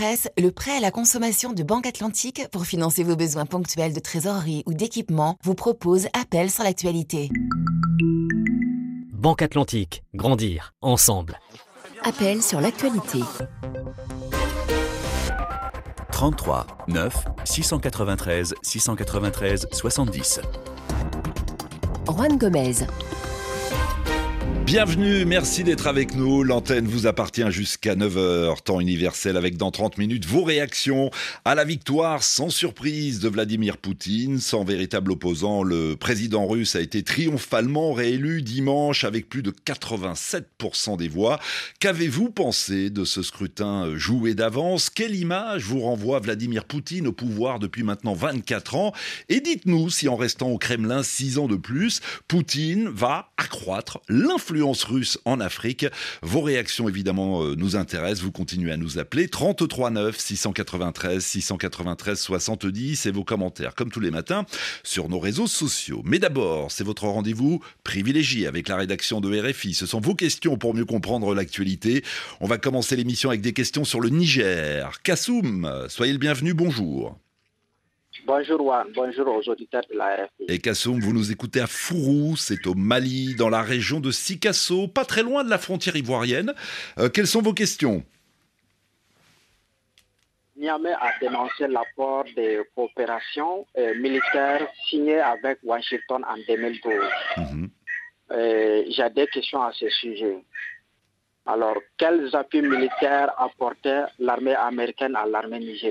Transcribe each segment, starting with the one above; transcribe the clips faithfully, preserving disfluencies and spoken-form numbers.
Express, le prêt à la consommation de Banque Atlantique pour financer vos besoins ponctuels de trésorerie ou d'équipement vous propose Appel sur l'actualité. Banque Atlantique, grandir ensemble. Appel sur l'actualité. trente-trois neuf six cent quatre-vingt-treize six cent quatre-vingt-treize soixante-dix. Juan Gomez. Bienvenue, merci d'être avec nous. L'antenne vous appartient jusqu'à neuf heures, temps universel, avec dans trente minutes vos réactions à la victoire sans surprise de Vladimir Poutine. Sans véritable opposant, le président russe a été triomphalement réélu dimanche avec plus de quatre-vingt-sept pour cent des voix. Qu'avez-vous pensé de ce scrutin joué d'avance ? Quelle image vous renvoie Vladimir Poutine au pouvoir depuis maintenant vingt-quatre ans ? Et dites-nous si en restant au Kremlin six ans de plus, Poutine va accroître l'influence russe en Afrique. Vos réactions évidemment euh, nous intéressent, vous continuez à nous appeler trente-trois neuf six cent quatre-vingt-treize six cent quatre-vingt-treize soixante-dix et vos commentaires comme tous les matins sur nos réseaux sociaux. Mais d'abord, c'est votre rendez-vous privilégié avec la rédaction de R F I. Ce sont vos questions pour mieux comprendre l'actualité. On va commencer l'émission avec des questions sur le Niger. Kassoum, soyez le bienvenu, bonjour. Bonjour Juan, bonjour aux auditeurs de la R F I. Et Kassoum, vous nous écoutez à Fourou, c'est au Mali, dans la région de Sikasso, pas très loin de la frontière ivoirienne. Euh, quelles sont vos questions ? Niamey a dénoncé l'apport des coopérations euh, militaires signées avec Washington en deux mille douze. Mmh. Euh, j'ai des questions à ce sujet. Alors, quels appuis militaires apportait l'armée américaine à l'armée nigérienne ?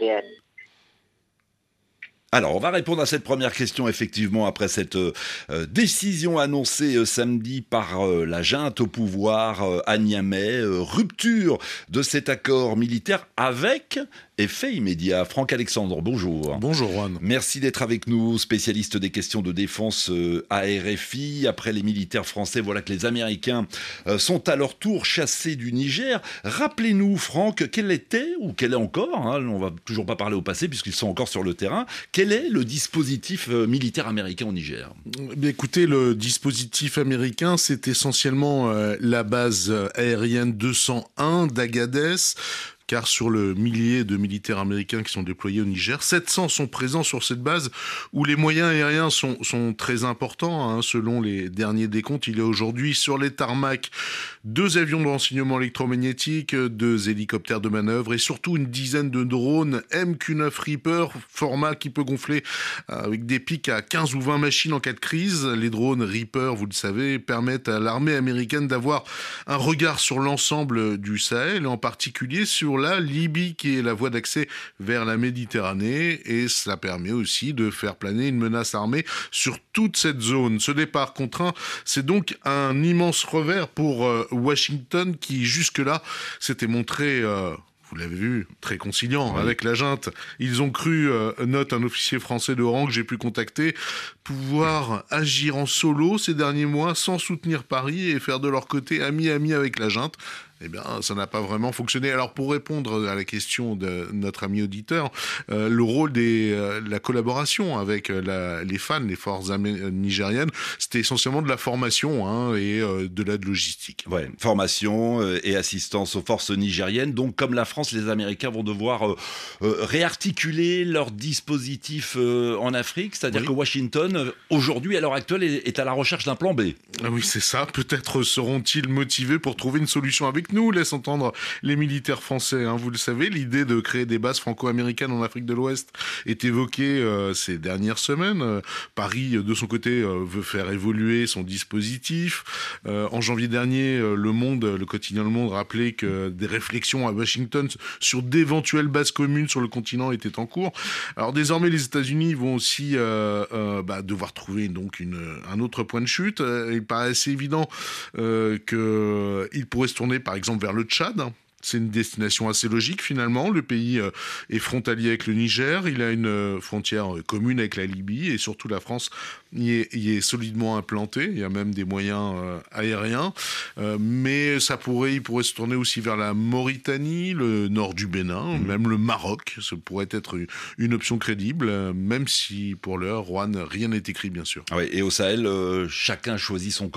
Alors, on va répondre à cette première question, effectivement, après cette euh, décision annoncée euh, samedi par euh, la junte au pouvoir euh, à Niamey. Euh, rupture de cet accord militaire avec effet immédiat. Franck Alexandre, bonjour. Bonjour, Juan. Merci d'être avec nous, spécialiste des questions de défense euh, à R F I. Après les militaires français, voilà que les Américains euh, sont à leur tour chassés du Niger. Rappelez-nous, Franck, quel était, ou quel est encore, hein, on va toujours pas parler au passé puisqu'ils sont encore sur le terrain, quel est le dispositif euh, militaire américain au Niger ? Écoutez, le dispositif américain, c'est essentiellement euh, la base aérienne deux cent un d'Agadez, car sur le millier de militaires américains qui sont déployés au Niger, sept cents sont présents sur cette base où les moyens aériens sont, sont très importants. Hein, selon les derniers décomptes, il y a aujourd'hui sur les tarmacs deux avions de renseignement électromagnétique, deux hélicoptères de manœuvre et surtout une dizaine de drones M Q neuf Reaper, format qui peut gonfler avec des pics à quinze ou vingt machines en cas de crise. Les drones Reaper, vous le savez, permettent à l'armée américaine d'avoir un regard sur l'ensemble du Sahel et en particulier sur la Libye qui est la voie d'accès vers la Méditerranée, et cela permet aussi de faire planer une menace armée sur toute cette zone. Ce départ contraint, c'est donc un immense revers pour euh, Washington qui jusque-là s'était montré... Euh, vous l'avez vu, très conciliant oui. avec la junte. Ils ont cru, euh, note un officier français de rang que j'ai pu contacter, pouvoir agir en solo ces derniers mois sans soutenir Paris et faire de leur côté ami-ami avec la junte. Eh bien, ça n'a pas vraiment fonctionné. Alors, pour répondre à la question de notre ami auditeur, euh, le rôle de euh, la collaboration avec euh, la, les F A N, les forces amé- nigériennes, c'était essentiellement de la formation hein, et euh, de l'aide logistique. Ouais, formation euh, et assistance aux forces nigériennes. Donc, comme la France, les Américains vont devoir euh, euh, réarticuler leur dispositif euh, en Afrique. C'est-à-dire oui. que Washington, euh, aujourd'hui, à l'heure actuelle, est, est à la recherche d'un plan B. Ah oui, c'est ça. Peut-être seront-ils motivés pour trouver une solution avec nous, laisse entendre les militaires français. Hein. Vous le savez, l'idée de créer des bases franco-américaines en Afrique de l'Ouest est évoquée euh, ces dernières semaines. Euh, Paris, de son côté, euh, veut faire évoluer son dispositif. Euh, en janvier dernier, euh, le Monde, le quotidien Le Monde rappelait que des réflexions à Washington sur d'éventuelles bases communes sur le continent étaient en cours. Alors désormais, les États-Unis vont aussi euh, euh, bah, devoir trouver donc une, un autre point de chute. Euh, il paraît assez évident euh, qu'ils pourraient se tourner par exemple vers le Tchad. C'est une destination assez logique finalement. Le pays euh, est frontalier avec le Niger, il a une euh, frontière euh, commune avec la Libye et surtout la France y est, y est solidement implantée. Il y a même des moyens euh, aériens, euh, mais ça pourrait, il pourrait se tourner aussi vers la Mauritanie, le nord du Bénin, mmh. même le Maroc. Ce pourrait être une, une option crédible, euh, même si pour l'heure, Juan, rien n'est écrit bien sûr. Ah oui, et au Sahel, euh, chacun choisit son camp.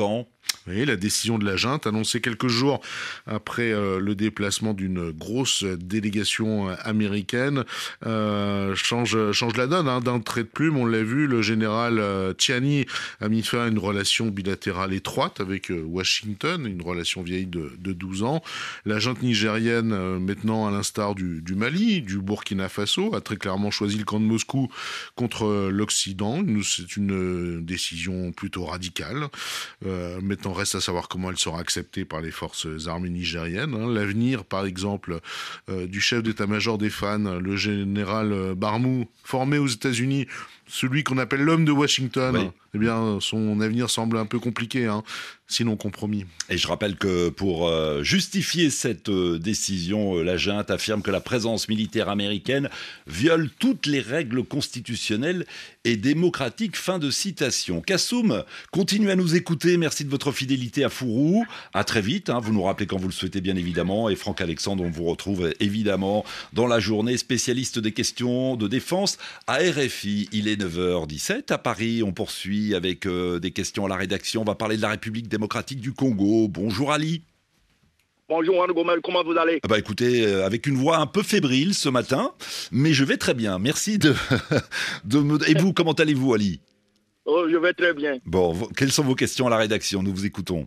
Oui, la décision de la junte, annoncée quelques jours après euh, le déplacement d'une grosse délégation américaine, euh, change, change la donne. Hein. D'un trait de plume, on l'a vu, le général euh, Tiani a mis fin à une relation bilatérale étroite avec euh, Washington, une relation vieille de, de douze ans. La junte nigérienne, euh, maintenant à l'instar du, du Mali, du Burkina Faso, a très clairement choisi le camp de Moscou contre euh, l'Occident. C'est une euh, décision plutôt radicale. Euh, maintenant, reste à savoir comment elle sera acceptée par les forces armées nigériennes. Hein. L'avenir, par exemple, euh, du chef d'état-major des F A N, le général Barmou, formé aux États-Unis, celui qu'on appelle l'homme de Washington, oui. Eh bien, son avenir semble un peu compliqué, hein, sinon compromis. Et je rappelle que pour euh, justifier cette euh, décision, euh, la junte affirme que la présence militaire américaine viole toutes les règles constitutionnelles et démocratiques. Fin de citation. Kassoum, continuez à nous écouter. Merci de votre fidélité à Fourou. À très vite. Hein, vous nous rappelez quand vous le souhaitez, bien évidemment. Et Franck Alexandre, on vous retrouve évidemment dans la journée, spécialiste des questions de défense à R F I. Il est neuf heures dix-sept à Paris. On poursuit avec euh, des questions à la rédaction. On va parler de la République démocratique du Congo. Bonjour Ali. Bonjour Anne Gomel, comment vous allez ? Ah bah écoutez, euh, avec une voix un peu fébrile ce matin, mais je vais très bien. Merci de, de me... Et vous, comment allez-vous Ali ? Oh, je vais très bien. Bon, v- quelles sont vos questions à la rédaction ? Nous vous écoutons.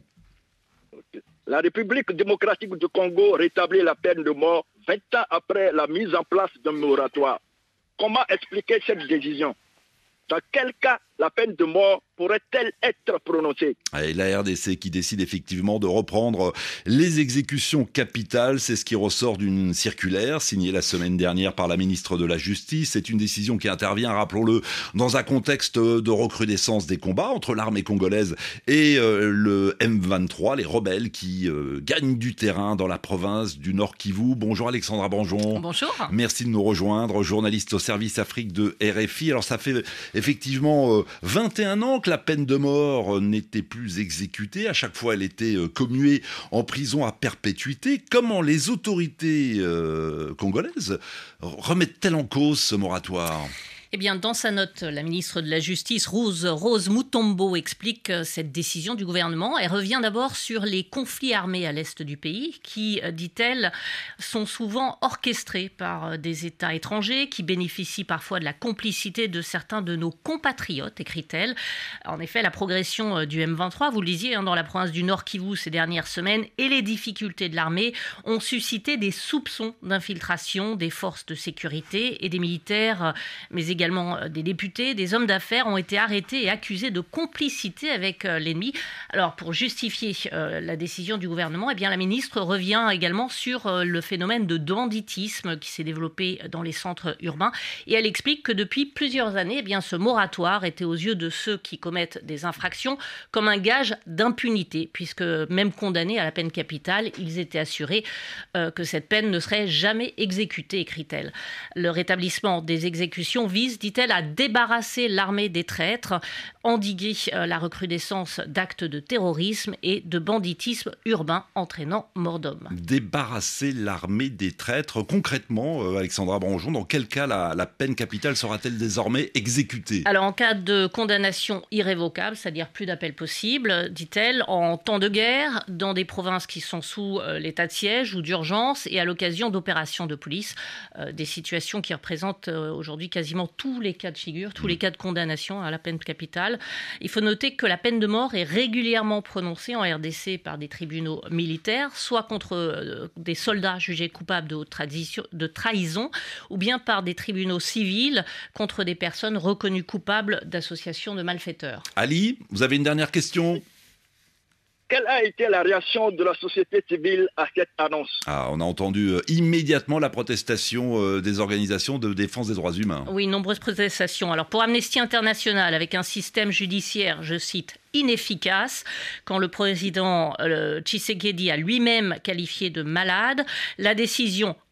La République démocratique du Congo rétablit la peine de mort vingt ans après la mise en place d'un moratoire. Comment expliquer cette décision ? Dans quel cas la peine de mort pourrait-elle être prononcée ? Et la R D C qui décide effectivement de reprendre les exécutions capitales, c'est ce qui ressort d'une circulaire signée la semaine dernière par la ministre de la Justice. C'est une décision qui intervient, rappelons-le, dans un contexte de recrudescence des combats entre l'armée congolaise et euh, le M vingt-trois, les rebelles qui euh, gagnent du terrain dans la province du Nord Kivu. Bonjour Alexandra Branjon. Bonjour. Merci de nous rejoindre, journaliste au service Afrique de R F I. Alors ça fait effectivement euh, vingt et un ans que la peine de mort n'était plus exécutée. À chaque fois, elle était commuée en prison à perpétuité. Comment les autorités euh, congolaises remettent-elles en cause ce moratoire ? Eh bien, dans sa note, la ministre de la Justice, Rose, Rose Mutombo, explique cette décision du gouvernement. Elle revient d'abord sur les conflits armés à l'est du pays qui, dit-elle, sont souvent orchestrés par des États étrangers qui bénéficient parfois de la complicité de certains de nos compatriotes, écrit-elle. En effet, la progression du M vingt-trois, vous le disiez, hein, dans la province du Nord Kivu ces dernières semaines, et les difficultés de l'armée ont suscité des soupçons d'infiltration des forces de sécurité et des militaires, mais également Également des députés, des hommes d'affaires ont été arrêtés et accusés de complicité avec euh, l'ennemi. Alors, pour justifier euh, la décision du gouvernement, eh bien, la ministre revient également sur euh, le phénomène de banditisme qui s'est développé dans les centres urbains. Et elle explique que depuis plusieurs années, eh bien, ce moratoire était aux yeux de ceux qui commettent des infractions comme un gage d'impunité, puisque même condamnés à la peine capitale, ils étaient assurés euh, que cette peine ne serait jamais exécutée, écrit-elle. Le rétablissement des exécutions vise, dit-elle, à débarrasser l'armée des traîtres, endiguer euh, la recrudescence d'actes de terrorisme et de banditisme urbain entraînant mort d'homme. Débarrasser l'armée des traîtres. Concrètement, euh, Alexandra Branjon, dans quel cas la, la peine capitale sera-t-elle désormais exécutée ? Alors, en cas de condamnation irrévocable, c'est-à-dire plus d'appel possible, dit-elle, en temps de guerre, dans des provinces qui sont sous euh, l'état de siège ou d'urgence et à l'occasion d'opérations de police, euh, des situations qui représentent euh, aujourd'hui quasiment tous les cas de figure, tous les cas de condamnation à la peine capitale. Il faut noter que la peine de mort est régulièrement prononcée en R D C par des tribunaux militaires, soit contre euh, des soldats jugés coupables de, haute tradition, de trahison, ou bien par des tribunaux civils contre des personnes reconnues coupables d'associations de malfaiteurs. Ali, vous avez une dernière question ? Quelle a été la réaction de la société civile à cette annonce ? Ah, on a entendu euh, immédiatement la protestation euh, des organisations de défense des droits humains. Oui, nombreuses protestations. Alors pour Amnesty International, avec un système judiciaire, je cite, inefficace, quand le président euh, Tshisekedi a lui-même qualifié de malade, la décision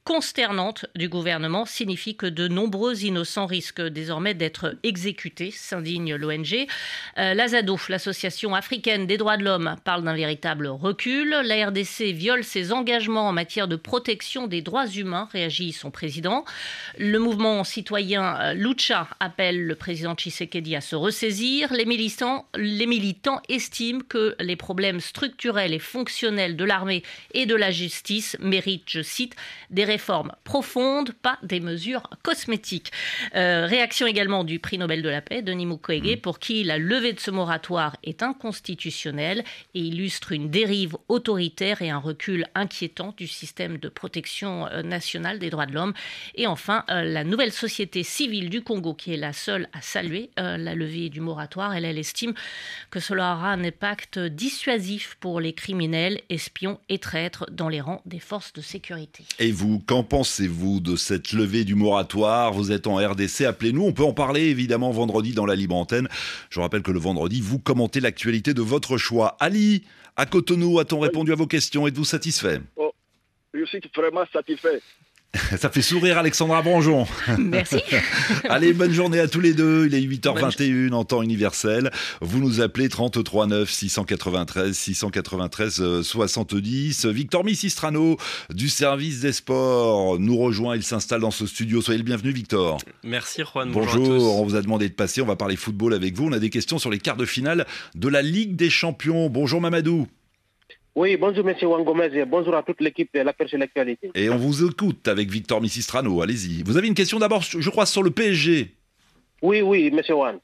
consternante du gouvernement signifie que de nombreux innocents risquent désormais d'être exécutés, s'indigne l'O N G. Euh, L'Azado, l'association africaine des droits de l'homme, parle d'un véritable recul. La R D C viole ses engagements en matière de protection des droits humains, réagit son président. Le mouvement citoyen Lucha appelle le président Tshisekedi à se ressaisir. Les militants, les militants estiment que les problèmes structurels et fonctionnels de l'armée et de la justice méritent, je cite, des réformes profondes, pas des mesures cosmétiques. Euh, réaction également du prix Nobel de la paix, Denis Mukwege, pour qui la levée de ce moratoire est inconstitutionnelle et illustre une dérive autoritaire et un recul inquiétant du système de protection nationale des droits de l'homme. Et enfin, euh, la nouvelle société civile du Congo, qui est la seule à saluer euh, la levée du moratoire, elle, elle estime que cela aura un impact dissuasif pour les criminels, espions et traîtres dans les rangs des forces de sécurité. Et vous, qu'en pensez-vous de cette levée du moratoire? Vous êtes en R D C, appelez-nous, on peut en parler évidemment vendredi dans la Libre Antenne. Je rappelle que le vendredi, vous commentez l'actualité de votre choix. Ali, à Cotonou, a-t-on oui. répondu à vos questions? Êtes-vous satisfait? Oh, je suis vraiment satisfait. Ça fait sourire Alexandra Branjon. Merci. Allez, bonne journée à tous les deux. Il est huit heures vingt et une en temps universel. Vous nous appelez trente-trois neuf six cent quatre-vingt-treize six cent quatre-vingt-treize soixante-dix. Victor Missistrano du service des sports nous rejoint. Il s'installe dans ce studio. Soyez le bienvenu, Victor. Merci, Juan. Bonjour. Bonjour à tous. On vous a demandé de passer. On va parler football avec vous. On a des questions sur les quarts de finale de la Ligue des Champions. Bonjour, Mamadou. Oui, bonjour M. Wangomez et bonjour à toute l'équipe de La Perche et l'Actualité. Et on vous écoute avec Victor Missistrano, allez-y. Vous avez une question d'abord, je crois, sur le P S G. Oui, oui, M. Wan.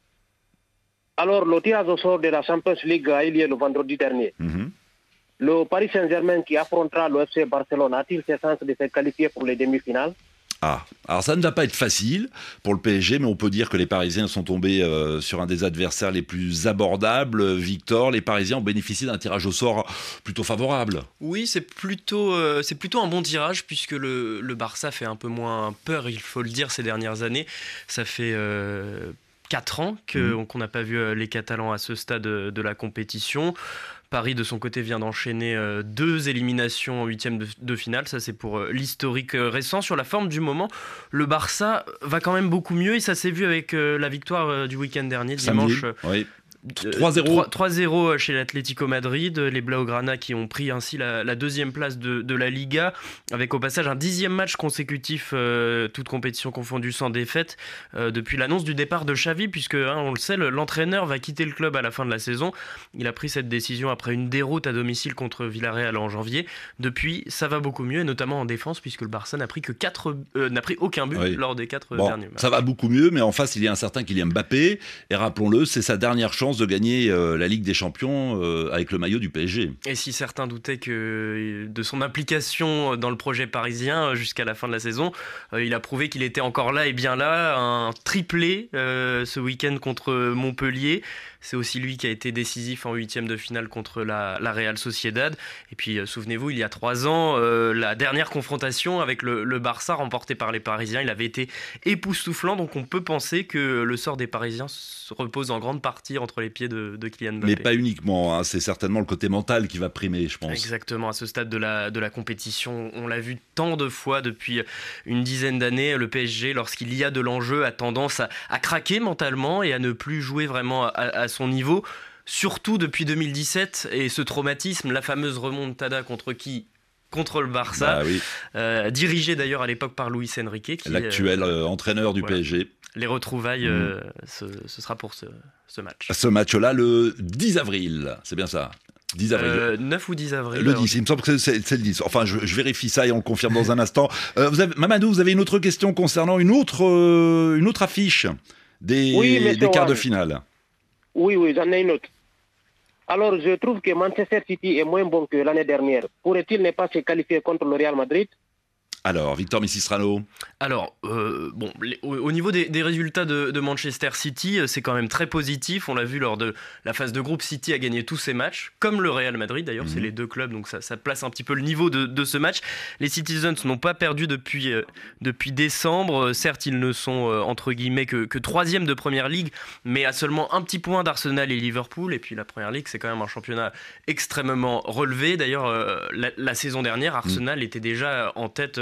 Alors, le tirage au sort de la Champions League a eu lieu le vendredi dernier. Mm-hmm. Le Paris Saint-Germain qui affrontera le F C Barcelone a-t-il ses chances de se qualifier pour les demi-finales? Ah, alors ça ne va pas être facile pour le P S G, mais on peut dire que les Parisiens sont tombés euh, sur un des adversaires les plus abordables. Victor, les Parisiens ont bénéficié d'un tirage au sort plutôt favorable. Oui, c'est plutôt, euh, c'est plutôt un bon tirage, puisque le, le Barça fait un peu moins peur, il faut le dire, ces dernières années. Ça fait... Euh, quatre ans que, mmh. qu'on n'a pas vu les Catalans à ce stade de, de la compétition. Paris, de son côté, vient d'enchaîner euh, deux éliminations en huitième de, de finale. Ça, c'est pour euh, l'historique euh, récent. Sur la forme du moment, le Barça va quand même beaucoup mieux. Et ça s'est vu avec euh, la victoire euh, du week-end dernier, dimanche. Samedi, oui. trois zéro. trois zéro chez l'Atlético Madrid, les Blaugrana qui ont pris ainsi la, la deuxième place de, de la Liga, avec au passage un dixième match consécutif, euh, toute compétition confondue, sans défaite, euh, depuis l'annonce du départ de Xavi, puisque hein, on le sait, l'entraîneur va quitter le club à la fin de la saison. Il a pris cette décision après une déroute à domicile contre Villarreal en janvier. Depuis, ça va beaucoup mieux, et notamment en défense, puisque le Barça n'a pris que quatre, euh, n'a pris aucun but oui. lors des quatre bon, derniers matchs. Ça va beaucoup mieux, mais en face, il y a un certain Kylian Mbappé, et rappelons-le, c'est sa dernière chance de gagner euh, la Ligue des Champions euh, avec le maillot du P S G. Et si certains doutaient que de son implication dans le projet parisien jusqu'à la fin de la saison, euh, il a prouvé qu'il était encore là et bien là. Un triplé euh, ce week-end contre Montpellier. C'est aussi lui qui a été décisif en huitième de finale contre la, la Real Sociedad. Et puis, euh, souvenez-vous, il y a trois ans, euh, la dernière confrontation avec le, le Barça remportée par les Parisiens, il avait été époustouflant. Donc, on peut penser que le sort des Parisiens se repose en grande partie entre les pieds de, de Kylian Mbappé. Mais pas uniquement, hein, c'est certainement le côté mental qui va primer, je pense. Exactement, à ce stade de la, de la compétition, on l'a vu tant de fois depuis une dizaine d'années. Le P S G, lorsqu'il y a de l'enjeu, a tendance à, à craquer mentalement et à ne plus jouer vraiment à, à son niveau, surtout depuis deux mille dix-sept, et ce traumatisme, la fameuse remontada contre qui ? Contre le Barça, bah oui. euh, dirigé d'ailleurs à l'époque par Luis Enrique, qui l'actuel euh, entraîneur du voilà. P S G. Les retrouvailles, mmh. euh, ce, ce sera pour ce, ce match. Ce match-là, le dix avril, c'est bien ça ? dix avril. Euh, neuf ou dix avril. Le dix, il me semble que c'est, c'est le dix. Enfin, je, je vérifie ça et on le confirme dans un instant. Euh, vous avez, Mamadou, vous avez une autre question concernant une autre, euh, une autre affiche des, oui, des quarts de finale. Oui, oui, j'en ai une autre. Alors, je trouve que Manchester City est moins bon que l'année dernière. Pourrait-il ne pas se qualifier contre le Real Madrid ? Alors, Victor Missistrano. Alors, euh, bon, les, au, au niveau des, des résultats de, de Manchester City, c'est quand même très positif. On l'a vu lors de la phase de groupe, City a gagné tous ses matchs, comme le Real Madrid d'ailleurs, mmh. c'est les deux clubs, donc ça, ça place un petit peu le niveau de, de ce match. Les Citizens n'ont pas perdu depuis, euh, depuis décembre. Certes, ils ne sont, euh, entre guillemets, que, que troisième de Première Ligue, mais à seulement un petit point d'Arsenal et Liverpool. Et puis la Première Ligue, c'est quand même un championnat extrêmement relevé. D'ailleurs, euh, la, la saison dernière, Arsenal mmh. était déjà en tête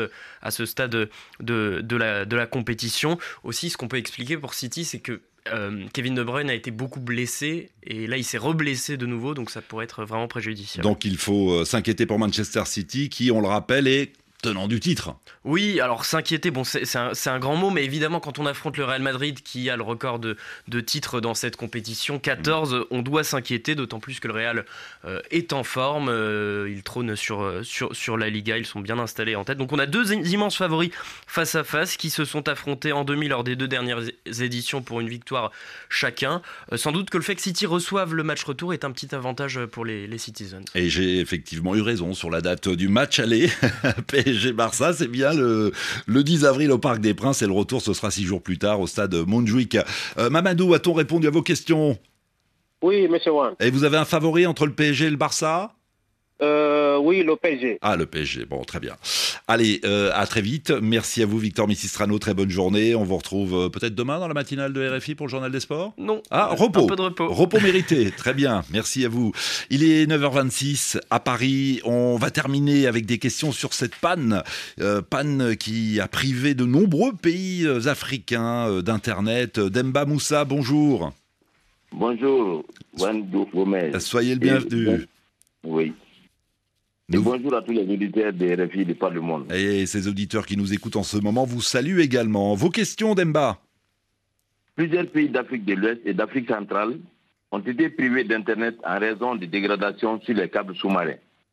à ce stade de, de, la, de la compétition. Aussi, ce qu'on peut expliquer pour City, c'est que Euh, Kevin De Bruyne a été beaucoup blessé et là il s'est reblessé de nouveau, donc ça pourrait être vraiment préjudiciable. Donc il faut euh, s'inquiéter pour Manchester City qui, on le rappelle, est tenant du titre. Oui, alors s'inquiéter, bon, c'est, c'est, un, c'est un grand mot, mais évidemment quand on affronte le Real Madrid qui a le record de, de titres dans cette compétition, quatorze, mmh. on doit s'inquiéter, d'autant plus que le Real euh, est en forme, euh, il trône sur, sur, sur la Liga, ils sont bien installés en tête. Donc on a deux immenses favoris face à face qui se sont affrontés en demi lors des deux dernières éditions pour une victoire chacun. Euh, sans doute que le fait que City reçoive le match retour est un petit avantage pour les, les Citizens. Et j'ai effectivement eu raison sur la date du match aller. P S G Barça, c'est bien le, le dix avril au Parc des Princes et le retour ce sera six jours plus tard au stade Montjuïc. Euh, Mamadou, a-t-on répondu à vos questions? Oui, monsieur Wan. Et vous avez un favori entre le P S G et le Barça? Euh, oui, le P S G. Ah, le P S G, bon, très bien. Allez, euh, à très vite. Merci à vous, Victor Missistrano, très bonne journée. On vous retrouve euh, peut-être demain dans la matinale de R F I pour le Journal des Sports? Non. Ah, repos. Un peu de repos. Repos mérité, très bien, merci à vous. Il est neuf heures vingt-six à Paris. On va terminer avec des questions sur cette panne. Euh, panne qui a privé de nombreux pays africains euh, d'Internet. Demba Moussa, bonjour. Bonjour, Wandou Gomez. Soyez le bienvenu. Oui. Et nous... bonjour à tous les auditeurs de R F I de par le monde. Et ces auditeurs qui nous écoutent en ce moment vous saluent également. Vos questions, Demba? Plusieurs pays d'Afrique de l'Ouest et d'Afrique centrale ont été privés d'Internet en raison de dégradations sur les câbles sous-marins.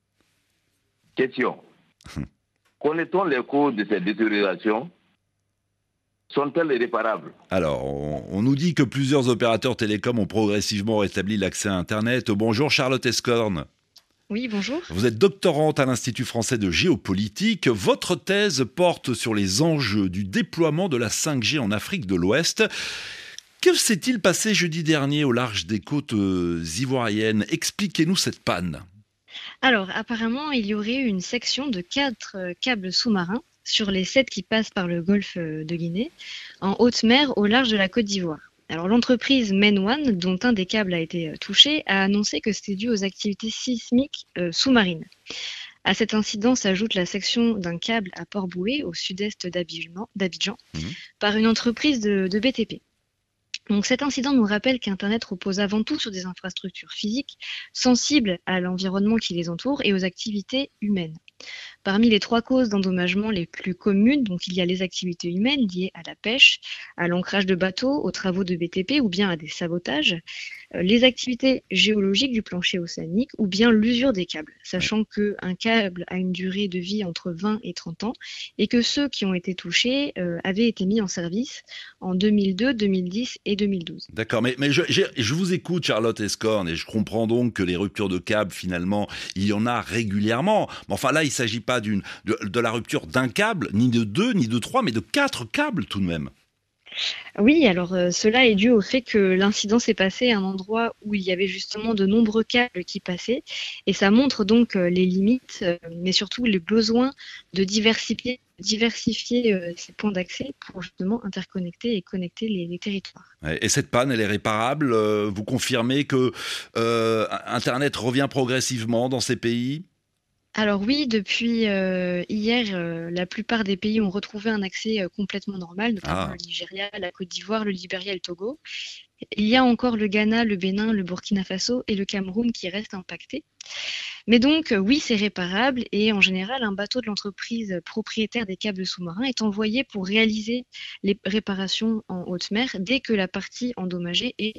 Question. Connaît-on les causes de ces détériorations? Sont-elles réparables? Alors, on, on nous dit que plusieurs opérateurs télécoms ont progressivement rétabli l'accès à Internet. Bonjour Charlotte Escorn. Oui, bonjour. Vous êtes doctorante à l'Institut français de géopolitique. Votre thèse porte sur les enjeux du déploiement de la cinq G en Afrique de l'Ouest. Que s'est-il passé jeudi dernier au large des côtes ivoiriennes? Expliquez-nous cette panne. Alors, apparemment, il y aurait une section de quatre câbles sous-marins sur les sept qui passent par le golfe de Guinée, en haute mer au large de la Côte d'Ivoire. Alors, l'entreprise MainOne, dont un des câbles a été touché, a annoncé que c'était dû aux activités sismiques euh, sous-marines. À cet incident s'ajoute la section d'un câble à Port-Bouët, au sud-est d'Abidjan, d'Abidjan mmh. par une entreprise de, de B T P. Donc cet incident nous rappelle qu'Internet repose avant tout sur des infrastructures physiques sensibles à l'environnement qui les entoure et aux activités humaines. Parmi les trois causes d'endommagement les plus communes, donc il y a les activités humaines liées à la pêche, à l'ancrage de bateaux, aux travaux de B T P ou bien à des sabotages, euh, les activités géologiques du plancher océanique ou bien l'usure des câbles, sachant qu'un câble a une durée de vie entre vingt et trente ans et que ceux qui ont été touchés euh, avaient été mis en service en deux mille deux, deux mille dix et deux mille douze. D'accord, mais, mais je, je vous écoute Charlotte Escorn et je comprends donc que les ruptures de câbles finalement, il y en a régulièrement. Mais enfin là, il ne s'agit pas d'une, de, de la rupture d'un câble, ni de deux, ni de trois, mais de quatre câbles tout de même. Oui, alors euh, cela est dû au fait que l'incident s'est passé à un endroit où il y avait justement de nombreux câbles qui passaient et ça montre donc euh, les limites, euh, mais surtout les besoins de diversifier, diversifier euh, ces points d'accès pour justement interconnecter et connecter les, les territoires. Et cette panne, elle est réparable? Vous confirmez que euh, Internet revient progressivement dans ces pays? Alors oui, depuis euh, hier, euh, la plupart des pays ont retrouvé un accès euh, complètement normal, notamment ah. le Nigeria, la Côte d'Ivoire, le Libéria et le Togo. Il y a encore le Ghana, le Bénin, le Burkina Faso et le Cameroun qui restent impactés. Mais donc euh, oui, c'est réparable et en général, un bateau de l'entreprise propriétaire des câbles sous-marins est envoyé pour réaliser les réparations en haute mer dès que la partie endommagée est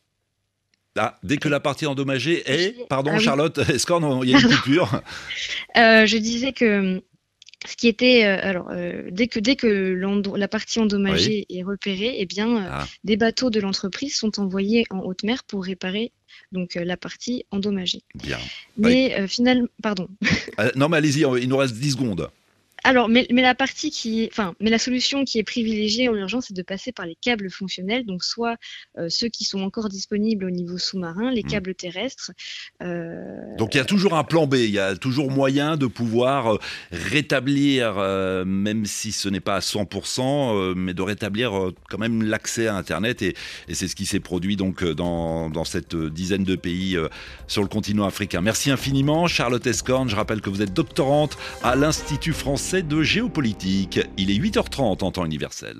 Ah, dès que la partie endommagée est... Pardon, ah oui. Charlotte Escorn, il y a une coupure. euh, je disais que ce qui était... Euh, alors, euh, dès que, dès que la partie endommagée oui. est repérée, eh bien, euh, ah. des bateaux de l'entreprise sont envoyés en haute mer pour réparer donc, euh, la partie endommagée. Bien. Mais oui. euh, finalement... Pardon. euh, non, mais allez-y, il nous reste dix secondes. Alors, mais, mais la partie qui est, enfin, mais la solution qui est privilégiée en urgence, c'est de passer par les câbles fonctionnels, donc soit euh, ceux qui sont encore disponibles au niveau sous-marin, les mmh. câbles terrestres. Euh... Donc il y a toujours un plan B, il y a toujours moyen de pouvoir euh, rétablir, euh, même si ce n'est pas à cent pour cent, euh, mais de rétablir euh, quand même l'accès à Internet, et, et c'est ce qui s'est produit donc dans, dans cette dizaine de pays euh, sur le continent africain. Merci infiniment, Charlotte Escorn. Je rappelle que vous êtes doctorante à l'Institut français Français de géopolitique. Il est huit heures trente en temps universel.